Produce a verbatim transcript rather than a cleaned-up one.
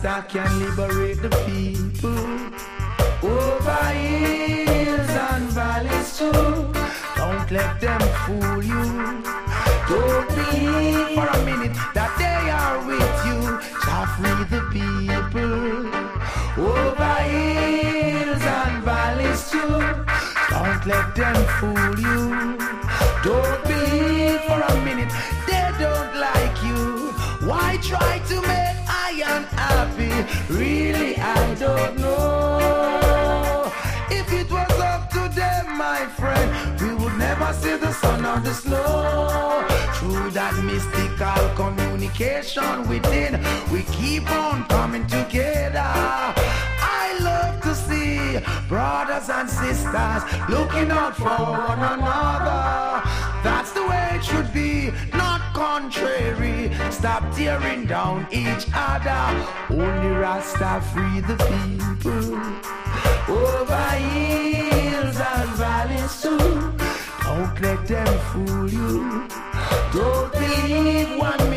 Rasta can liberate the people over hills and valleys too. Don't let them fool you. Don't believe for a minute that they are with you. Shall free the people over hills and valleys too. Don't let them fool you. Don't believe for a minute they don't like you. Why try to make I unhappy? Really, I don't know. If it was up to them, my friend, we would never see the sun or the snow. Through that mystical communication within, we keep on coming together. I love to see brothers and sisters looking out for one another. That's the way it should be, not contrary. Stop tearing down each other. Only Rasta free the people over hills and valleys too. Don't let them fool you. Don't believe one